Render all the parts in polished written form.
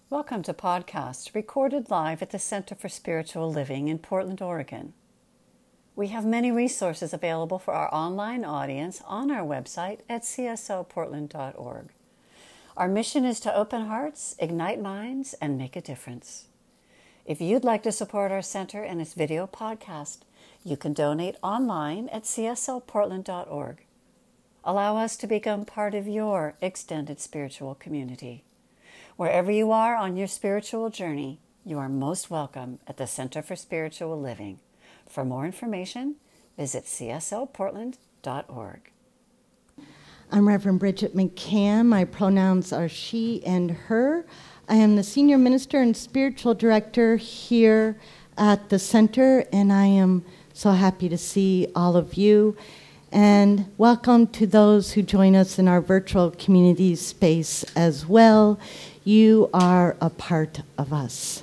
Welcome to podcast recorded live at the Center for Spiritual Living in Portland, Oregon. We have many resources available for our online audience on our website at csoportland.org. Our mission is to open hearts, ignite minds, and make a difference. If you'd like to support our center and its video podcast, you can donate online at csoportland.org. Allow us to become part of your extended spiritual community. Wherever you are on your spiritual journey, you are most welcome at the Center for Spiritual Living. For more information, visit csoportland.org. I'm Reverend Bridget McCann. My pronouns are she and her. I am the Senior Minister and Spiritual Director here at the Center, and I am so happy to see all of you. And welcome to those who join us in our virtual community space as well. You are a part of us.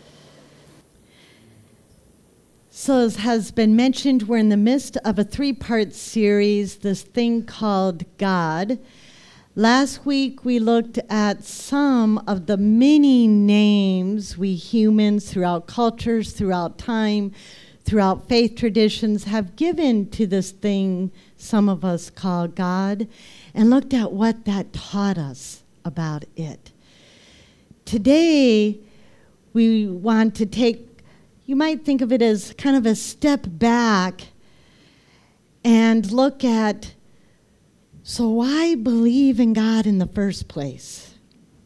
So as has been mentioned, we're in the midst of a three-part series, this thing called God. Last week we looked at some of the many names we humans throughout cultures, throughout time, throughout faith traditions have given to this thing some of us call God, and looked at what that taught us about it. Today, we want to take, you might think of it as kind of a step back and look at, so why believe in God in the first place?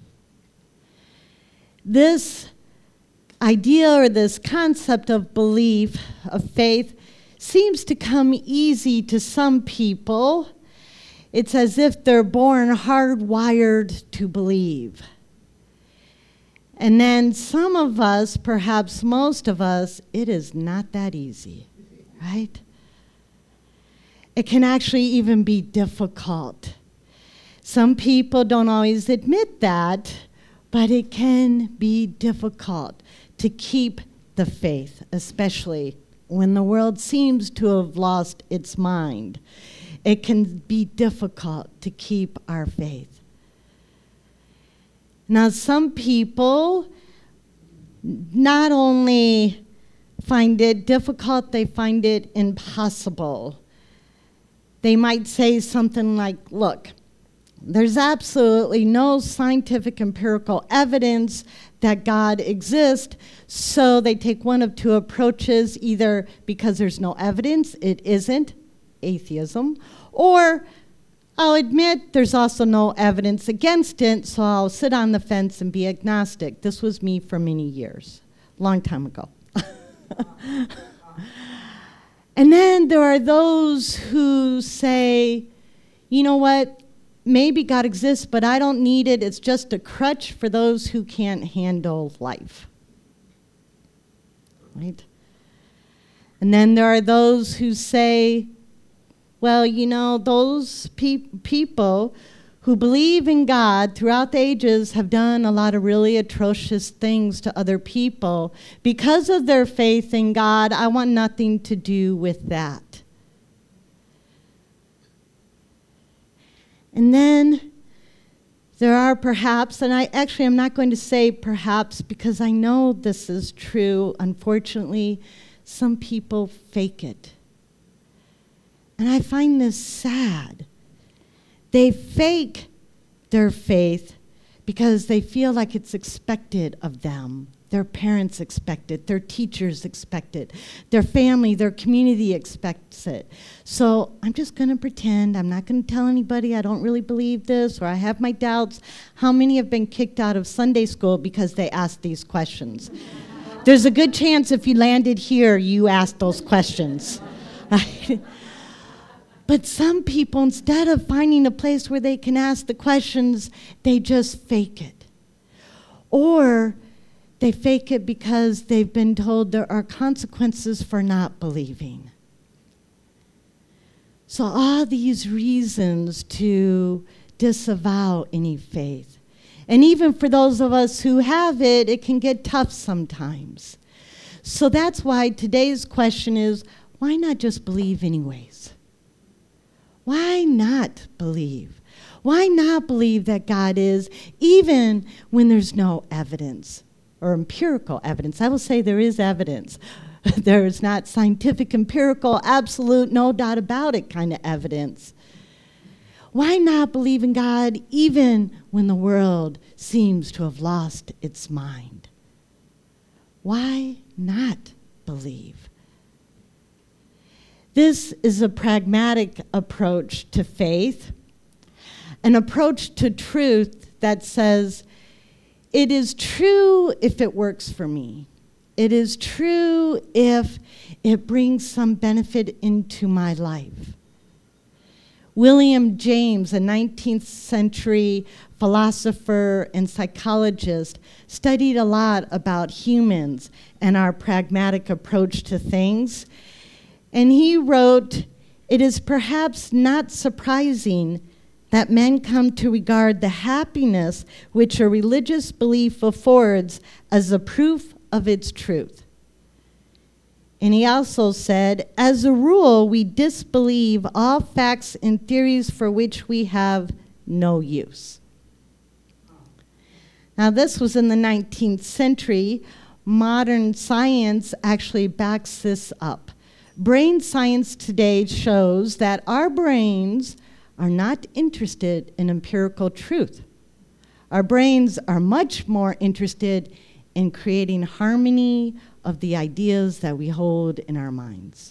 This idea or this concept of belief, of faith, seems to come easy to some people. It's as if they're born hardwired to believe. And then some of us, perhaps most of us, it is not that easy, right? It can actually even be difficult. Some people don't always admit that, but it can be difficult to keep the faith, especially when the world seems to have lost its mind. It can be difficult to keep our faith. Now, some people not only find it difficult, they find it impossible. They might say something like, look, there's absolutely no scientific empirical evidence that God exists, so they take one of two approaches, either because there's no evidence, it isn't, atheism, or I'll admit there's also no evidence against it, so I'll sit on the fence and be agnostic. This was me for many years, long time ago. And then there are those who say, you know what, maybe God exists, but I don't need it. It's just a crutch for those who can't handle life. Right? And then there are those who say, well, you know, those people who believe in God throughout the ages have done a lot of really atrocious things to other people. Because of their faith in God, I want nothing to do with that. And then there are perhaps, and I'm not going to say perhaps because I know this is true, unfortunately, some people fake it. And I find this sad. They fake their faith because they feel like it's expected of them. Their parents expect it, their teachers expect it, their family, their community expects it. So I'm just going to pretend, I'm not going to tell anybody I don't really believe this or I have my doubts. How many have been kicked out of Sunday school because they asked these questions? There's a good chance if you landed here, you asked those questions. But some people, instead of finding a place where they can ask the questions, they just fake it. Or they fake it because they've been told there are consequences for not believing. So all these reasons to disavow any faith. And even for those of us who have it, it can get tough sometimes. So that's why today's question is, why not just believe anyways? Why not believe? Why not believe that God is, even when there's no evidence or empirical evidence? I will say there is evidence. There is not scientific, empirical, absolute, no doubt about it kind of evidence. Why not believe in God even when the world seems to have lost its mind? Why not believe? This is a pragmatic approach to faith, an approach to truth that says, it is true if it works for me. It is true if it brings some benefit into my life. William James, a 19th century philosopher and psychologist, studied a lot about humans and our pragmatic approach to things. And he wrote, "It is perhaps not surprising that men come to regard the happiness which a religious belief affords as a proof of its truth." And he also said, "As a rule, we disbelieve all facts and theories for which we have no use." Now, this was in the 19th century. Modern science actually backs this up. Brain science today shows that our brains are not interested in empirical truth. Our brains are much more interested in creating harmony of the ideas that we hold in our minds.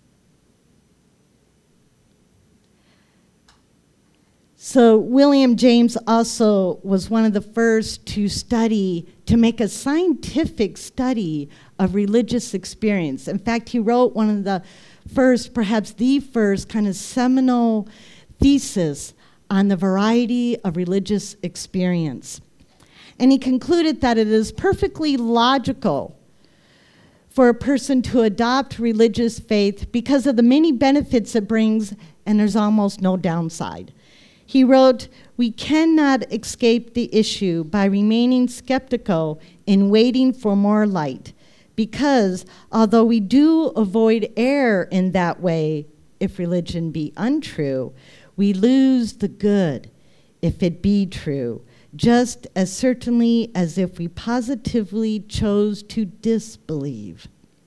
So William James also was one of the first to make a scientific study of religious experience. In fact, he wrote one of the first, perhaps the first, kind of seminal thesis on the variety of religious experience. And he concluded that it is perfectly logical for a person to adopt religious faith because of the many benefits it brings, and there's almost no downside. He wrote, "We cannot escape the issue by remaining skeptical and waiting for more light, because although we do avoid error in that way, if religion be untrue, we lose the good if it be true, just as certainly as if we positively chose to disbelieve."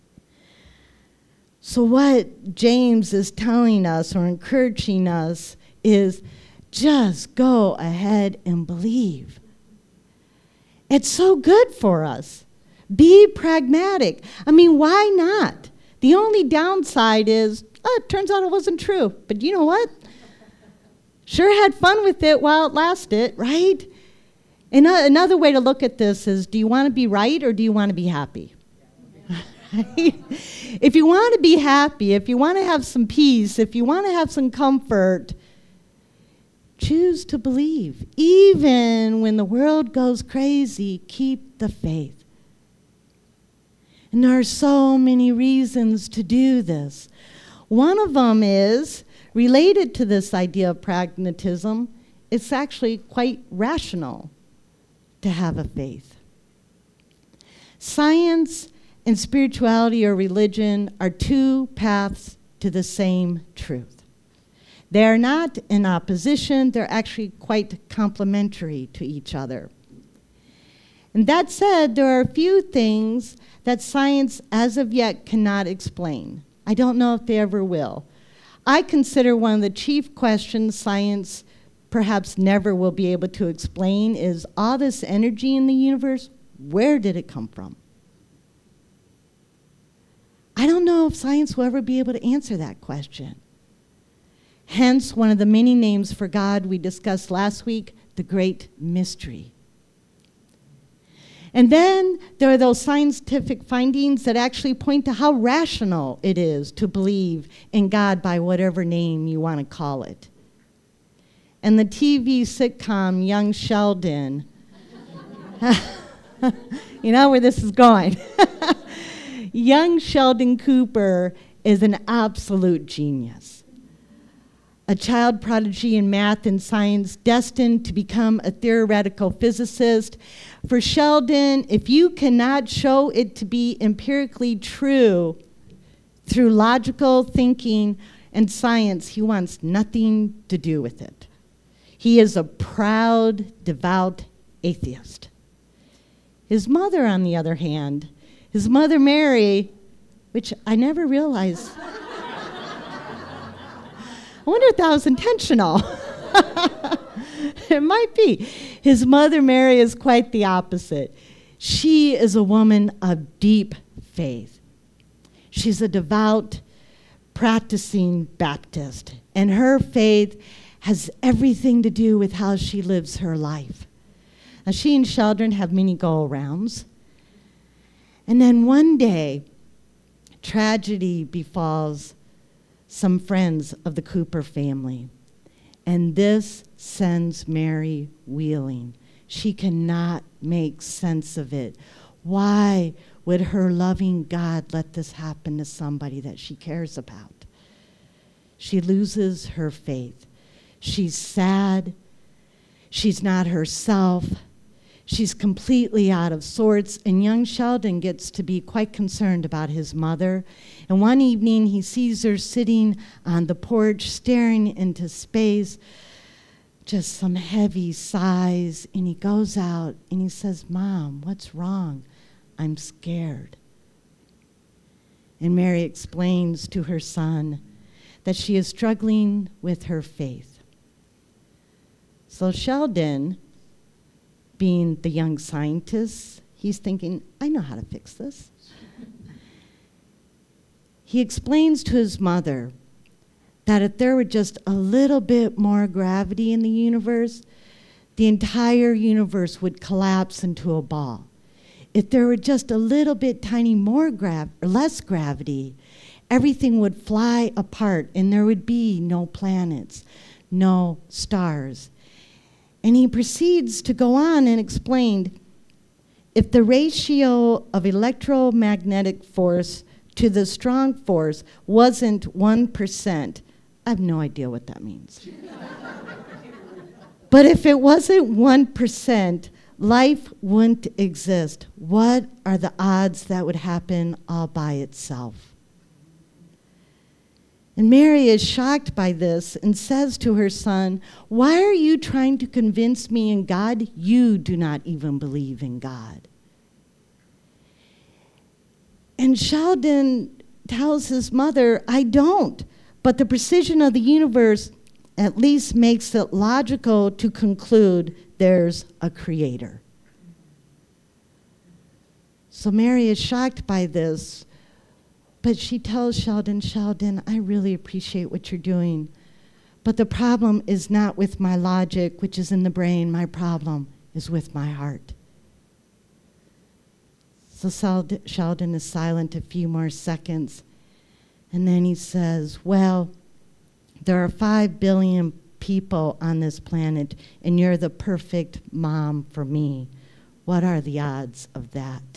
So what James is telling us or encouraging us is just go ahead and believe. It's so good for us. Be pragmatic. I mean, why not? The only downside is, it turns out it wasn't true. But you know what? Sure had fun with it while it lasted, right? And another way to look at this is, do you want to be right or do you want to be happy? If you want to be happy, if you want to have some peace, if you want to have some comfort, choose to believe. Even when the world goes crazy, keep the faith. And there are so many reasons to do this. One of them is related to this idea of pragmatism. It's actually quite rational to have a faith. Science and spirituality or religion are two paths to the same truth. They are not in opposition, they're actually quite complementary to each other. And that said, there are a few things that science as of yet cannot explain. I don't know if they ever will. I consider one of the chief questions science perhaps never will be able to explain is all this energy in the universe, where did it come from? I don't know if science will ever be able to answer that question. Hence, one of the many names for God we discussed last week, the great mystery. And then there are those scientific findings that actually point to how rational it is to believe in God by whatever name you want to call it. And the TV sitcom Young Sheldon, you know where this is going. Young Sheldon Cooper is an absolute genius. A child prodigy in math and science, destined to become a theoretical physicist. For Sheldon, if you cannot show it to be empirically true through logical thinking and science, he wants nothing to do with it. He is a proud, devout atheist. His mother, on the other hand, his mother Mary, which I never realized. I wonder if that was intentional. It might be. His mother Mary is quite the opposite. She is a woman of deep faith. She's a devout, practicing Baptist, and her faith has everything to do with how she lives her life. Now, she and Sheldon have many go-arounds. And then one day, tragedy befalls some friends of the Cooper family. And this sends Mary wheeling. She cannot make sense of it. Why would her loving God let this happen to somebody that she cares about? She loses her faith. She's sad. She's not herself. She's completely out of sorts, and young Sheldon gets to be quite concerned about his mother. And one evening, he sees her sitting on the porch, staring into space, just some heavy sighs, and he goes out and he says, "Mom, what's wrong? I'm scared." And Mary explains to her son that she is struggling with her faith. So Sheldon, being the young scientist, he's thinking, I know how to fix this. He explains to his mother that if there were just a little bit more gravity in the universe, the entire universe would collapse into a ball. If there were just a little bit tiny more or less gravity, everything would fly apart and there would be no planets, no stars. And he proceeds to go on and explain, if the ratio of electromagnetic force to the strong force wasn't 1%, I have no idea what that means. But if it wasn't 1%, life wouldn't exist. What are the odds that would happen all by itself? And Mary is shocked by this and says to her son, "Why are you trying to convince me in God? You do not even believe in God." And Sheldon tells his mother, "I don't, but the precision of the universe at least makes it logical to conclude there's a creator." So Mary is shocked by this, but she tells Sheldon, "Sheldon, I really appreciate what you're doing, but the problem is not with my logic, which is in the brain. My problem is with my heart." So Sheldon is silent a few more seconds, and then he says, "Well, there are 5 billion people on this planet, and you're the perfect mom for me. What are the odds of that?"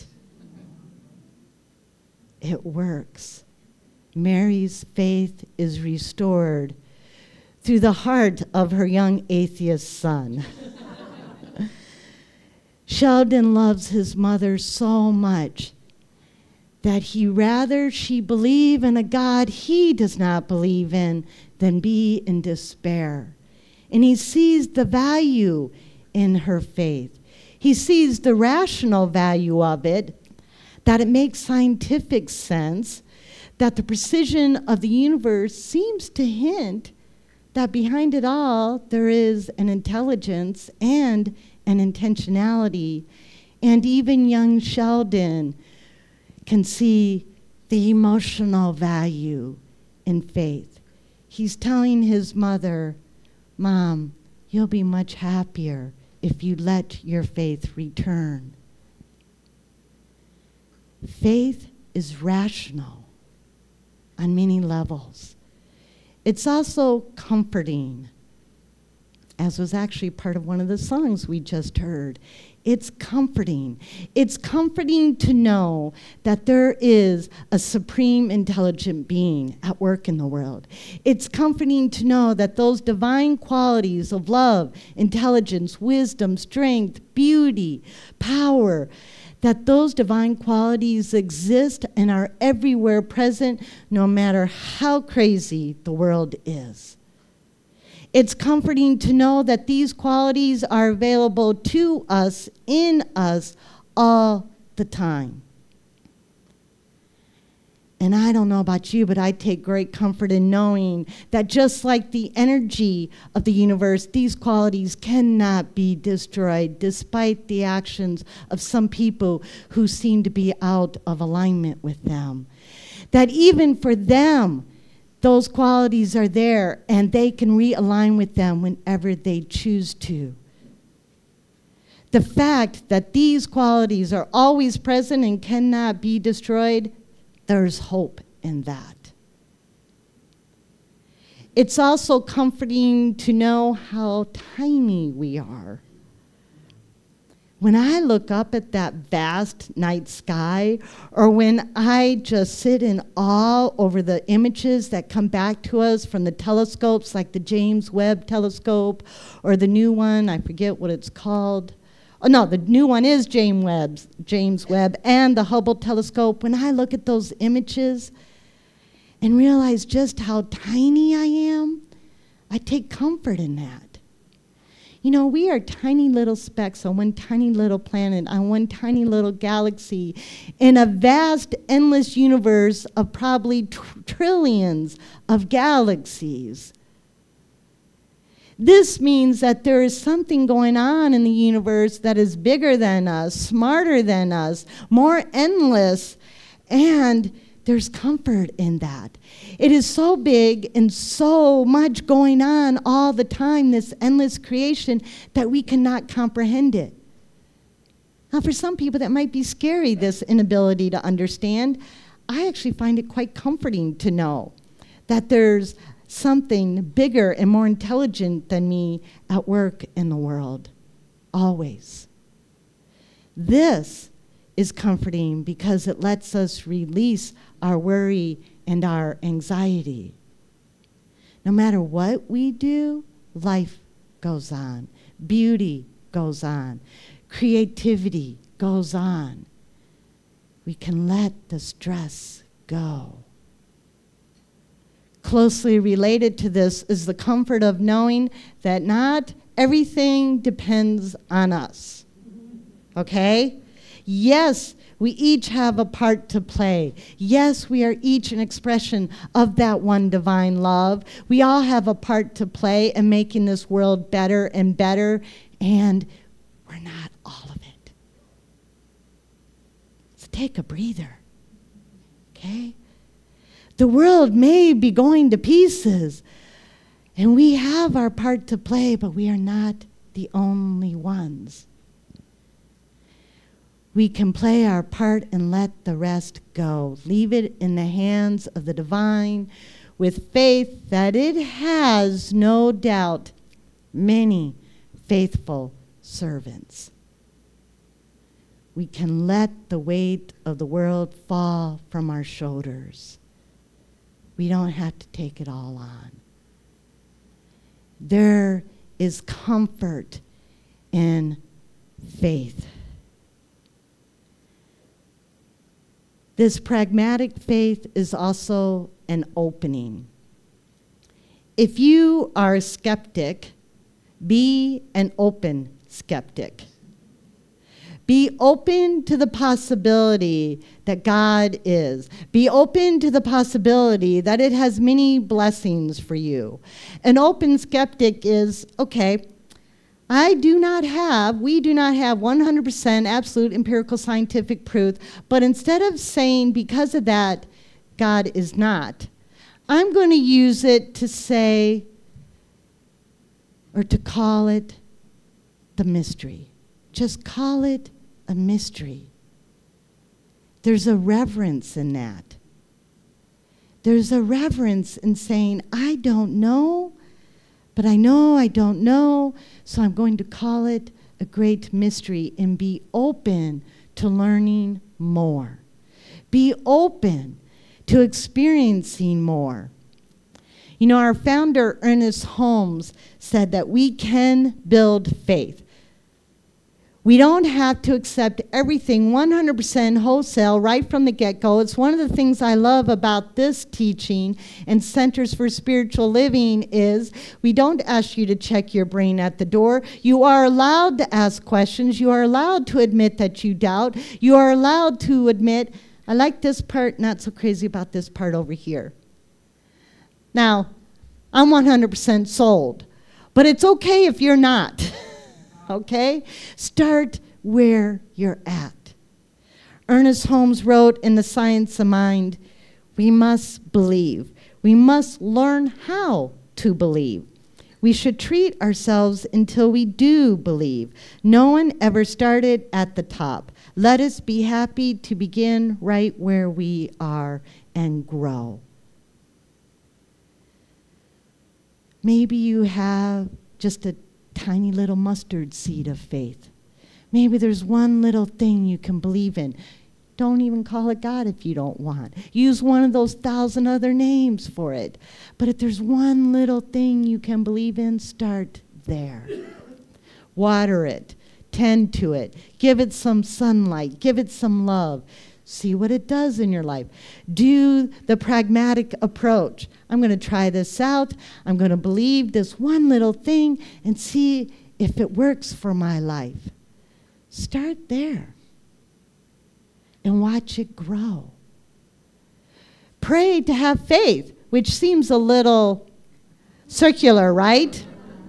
It works. Mary's faith is restored through the heart of her young atheist son. Sheldon loves his mother so much that he rather she believe in a God he does not believe in than be in despair. And he sees the value in her faith. He sees the rational value of it, that it makes scientific sense, that the precision of the universe seems to hint that behind it all there is an intelligence and an intentionality. And even young Sheldon can see the emotional value in faith. He's telling his mother, "Mom, you'll be much happier if you let your faith return." Faith is rational on many levels. It's also comforting, as was actually part of one of the songs we just heard. It's comforting. It's comforting to know that there is a supreme intelligent being at work in the world. It's comforting to know that those divine qualities of love, intelligence, wisdom, strength, beauty, power, that those divine qualities exist and are everywhere present, no matter how crazy the world is. It's comforting to know that these qualities are available to us, in us, all the time. And I don't know about you, but I take great comfort in knowing that just like the energy of the universe, these qualities cannot be destroyed despite the actions of some people who seem to be out of alignment with them. That even for them, those qualities are there and they can realign with them whenever they choose to. The fact that these qualities are always present and cannot be destroyed, there's hope in that. It's also comforting to know how tiny we are. When I look up at that vast night sky, or when I just sit in awe over the images that come back to us from the telescopes like the James Webb telescope, or the new one, I forget what it's called. Oh, no, the new one is James Webb, and the Hubble telescope. When I look at those images and realize just how tiny I am, I take comfort in that. You know, we are tiny little specks on one tiny little planet, on one tiny little galaxy, in a vast, endless universe of probably trillions of galaxies. This means that there is something going on in the universe that is bigger than us, smarter than us, more endless, and there's comfort in that. It is so big and so much going on all the time, this endless creation, that we cannot comprehend it. Now, for some people, that might be scary, this inability to understand. I actually find it quite comforting to know that there's something bigger and more intelligent than me at work in the world, always. This is comforting because it lets us release our worry and our anxiety. No matter what we do, life goes on. Beauty goes on. Creativity goes on. We can let the stress go. Closely related to this is the comfort of knowing that not everything depends on us. Okay? Yes, we each have a part to play. Yes, we are each an expression of that one divine love. We all have a part to play in making this world better and better, and we're not all of it. So take a breather. Okay? The world may be going to pieces, and we have our part to play, but we are not the only ones. We can play our part and let the rest go. Leave it in the hands of the divine with faith that it has, no doubt, many faithful servants. We can let the weight of the world fall from our shoulders. We don't have to take it all on. There is comfort in faith. This pragmatic faith is also an opening. If you are a skeptic, be an open skeptic. Be open to the possibility that God is. Be open to the possibility that it has many blessings for you. An open skeptic is, okay, we do not have 100% absolute empirical scientific proof, but instead of saying because of that, God is not, I'm going to use it to say, or to call it the mystery. Just call it a mystery. There's a reverence in that. There's a reverence in saying, I don't know, but I know I don't know, so I'm going to call it a great mystery and be open to learning more. Be open to experiencing more. You know, our founder, Ernest Holmes, said that we can build faith. We don't have to accept everything 100% wholesale right from the get-go. It's one of the things I love about this teaching and Centers for Spiritual Living is we don't ask you to check your brain at the door. You are allowed to ask questions. You are allowed to admit that you doubt. You are allowed to admit, I like this part, not so crazy about this part over here. Now, I'm 100% sold, but it's okay if you're not. Okay? Start where you're at. Ernest Holmes wrote in The Science of Mind, we must believe. We must learn how to believe. We should treat ourselves until we do believe. No one ever started at the top. Let us be happy to begin right where we are and grow. Maybe you have just a tiny little mustard seed of faith. Maybe there's one little thing you can believe in. Don't even call it God if you don't want. Use one of those 1,000 other names for it. But if there's one little thing you can believe in, start there. Water it. Tend to it. Give it some sunlight. Give it some love. See what it does in your life. Do the pragmatic approach. I'm going to try this out. I'm going to believe this one little thing and see if it works for my life. Start there and watch it grow. Pray to have faith, which seems a little circular, right?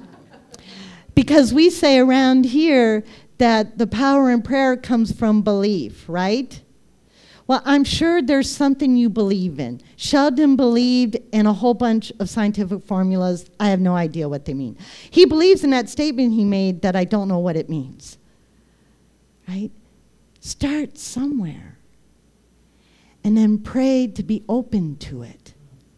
Because we say around here that the power in prayer comes from belief, right? Well, I'm sure there's something you believe in. Sheldon believed in a whole bunch of scientific formulas. I have no idea what they mean. He believes in that statement he made that I don't know what it means. Right? Start somewhere. And then pray to be open to it.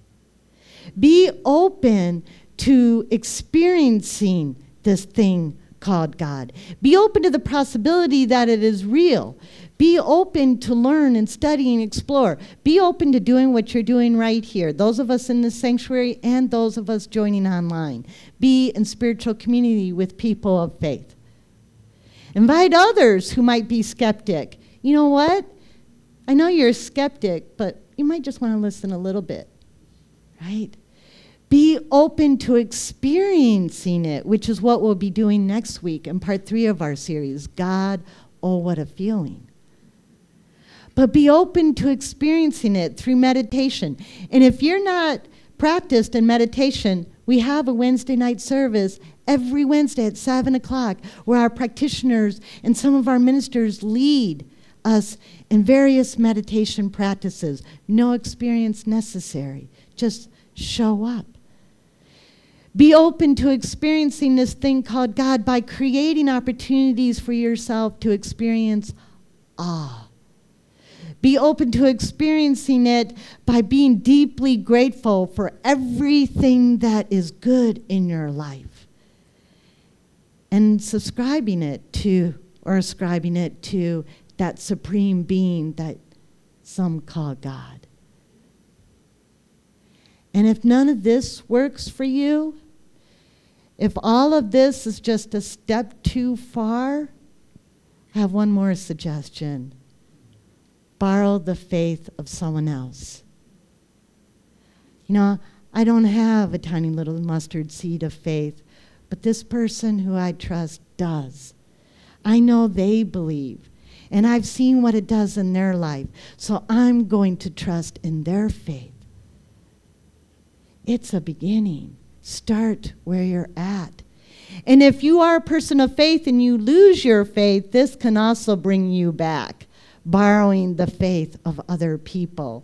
Be open to experiencing this thing called God. Be open to the possibility that it is real. Be open to learn and study and explore. Be open to doing what you're doing right here. Those of us in the sanctuary and those of us joining online. Be in spiritual community with people of faith. Invite others who might be skeptic. You know what? I know you're a skeptic, but you might just want to listen a little bit, right? Be open to experiencing it, which is what we'll be doing next week in part 3 of our series, God, Oh, What a Feeling. But be open to experiencing it through meditation. And if you're not practiced in meditation, we have a Wednesday night service every Wednesday at 7 o'clock where our practitioners and some of our ministers lead us in various meditation practices. No experience necessary. Just show up. Be open to experiencing this thing called God by creating opportunities for yourself to experience awe. Be open to experiencing it by being deeply grateful for everything that is good in your life. And ascribing it to that supreme being that some call God. And if none of this works for you, if all of this is just a step too far, I have one more suggestion. Borrow the faith of someone else. You know, I don't have a tiny little mustard seed of faith, but this person who I trust does. I know they believe, and I've seen what it does in their life, so I'm going to trust in their faith. It's a beginning. Start where you're at. And if you are a person of faith and you lose your faith, this can also bring you back, borrowing the faith of other people.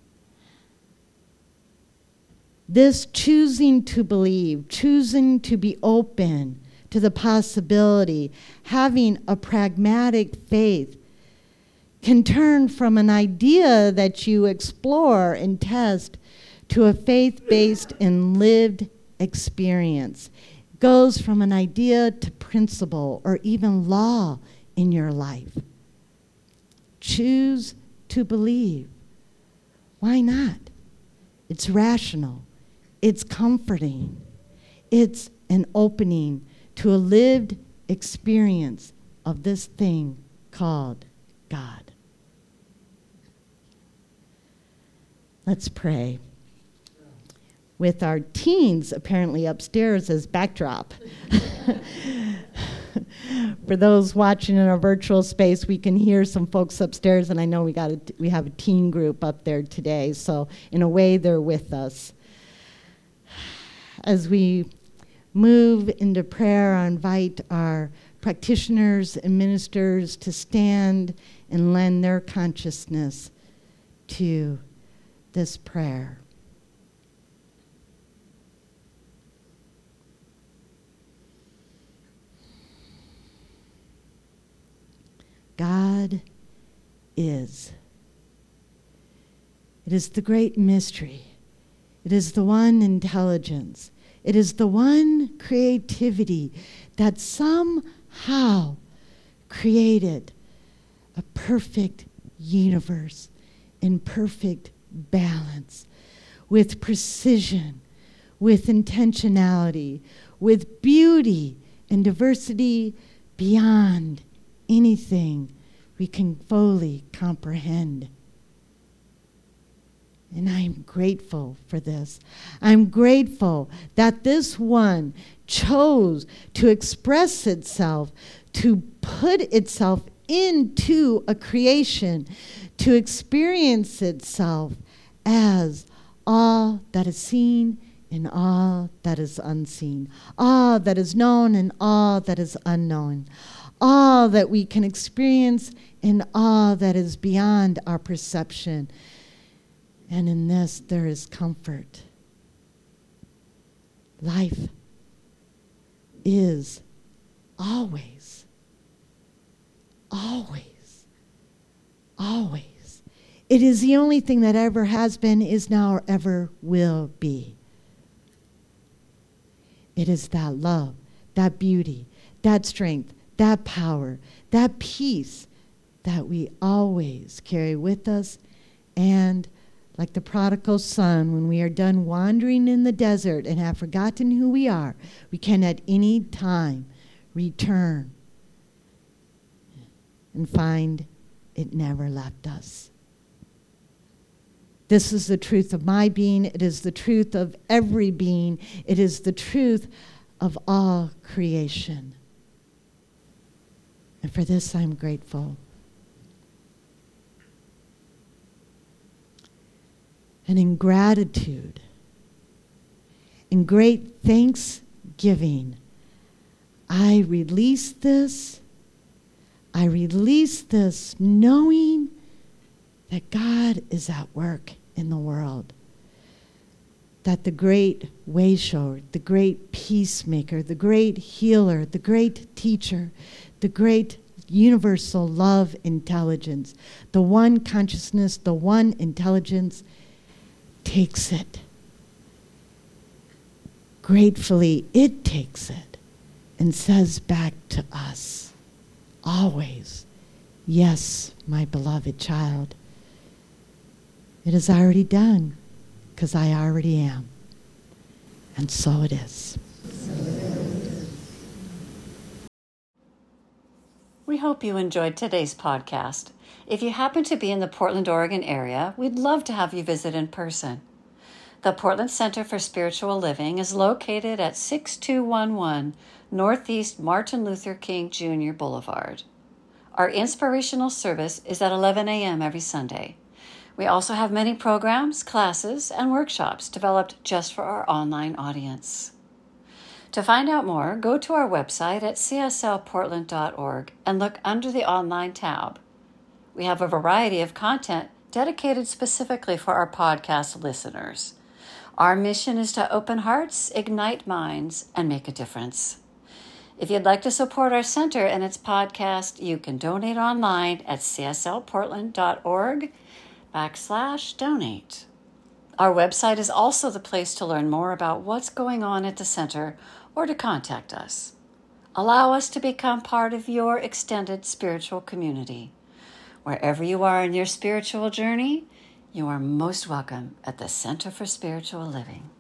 This choosing to believe, choosing to be open to the possibility, having a pragmatic faith, can turn from an idea that you explore and test to a faith-based and lived experience. It goes from an idea to principle or even law in your life. Choose to believe. Why not? It's rational. It's comforting. It's an opening to a lived experience of this thing called God. Let's pray. With our teens apparently upstairs as backdrop. For those watching in our virtual space, we can hear some folks upstairs, and I know we have a teen group up there today, so in a way they're with us. As we move into prayer, I invite our practitioners and ministers to stand and lend their consciousness to this prayer. God is. It is the great mystery. It is the one intelligence. It is the one creativity that somehow created a perfect universe in perfect balance, with precision, with intentionality, with beauty and diversity beyond anything we can fully comprehend. And I'm grateful for this. I'm grateful that this one chose to express itself, to put itself into a creation, to experience itself as all that is seen and all that is unseen, all that is known and all that is unknown, all that we can experience and all that is beyond our perception. And in this, there is comfort. Life is always, always, always. It is the only thing that ever has been, is now, or ever will be. It is that love, that beauty, that strength, that power, that peace that we always carry with us, and like the prodigal son, when we are done wandering in the desert and have forgotten who we are, we can at any time return and find it never left us. This is the truth of my being. It is the truth of every being. It is the truth of all creation. And for this, I'm grateful. And in gratitude, in great thanksgiving, I release this. I release this knowing that God is at work in the world. That the great way shower, the great peacemaker, the great healer, the great teacher, the great universal love intelligence, the one consciousness, the one intelligence, takes it. Gratefully, it takes it and says back to us, always, yes, my beloved child, it is already done, because I already am. And so it is. We hope you enjoyed today's podcast. If you happen to be in the Portland, Oregon area, we'd love to have you visit in person. The Portland Center for Spiritual Living is located at 6211 Northeast Martin Luther King Jr. Boulevard. Our inspirational service is at 11 a.m. every Sunday. We also have many programs, classes, and workshops developed just for our online audience. To find out more, go to our website at cslportland.org and look under the online tab. We have a variety of content dedicated specifically for our podcast listeners. Our mission is to open hearts, ignite minds, and make a difference. If you'd like to support our center and its podcast, you can donate online at cslportland.org/donate. Our website is also the place to learn more about what's going on at the center or to contact us. Allow us to become part of your extended spiritual community. Wherever you are in your spiritual journey, you are most welcome at the Center for Spiritual Living.